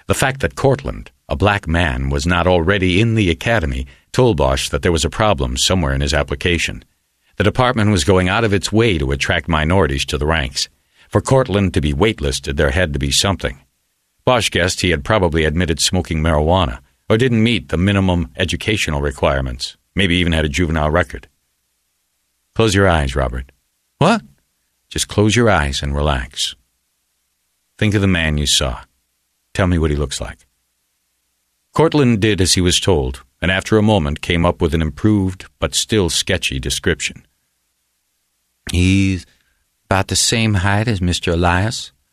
The fact that Cortland, a black man, was not already in the academy told Bosch that there was a problem somewhere in his application. The department was going out of its way to attract minorities to the ranks. For Cortland to be waitlisted, there had to be something. Bosch guessed he had probably admitted smoking marijuana, or didn't meet the minimum educational requirements, maybe even had a juvenile record. Close your eyes, Robert. What? Just close your eyes and relax. Think of the man you saw. Tell me what he looks like. Cortland did as he was told, and after a moment came up with an improved but still sketchy description. He's about the same height as Mr. Elias.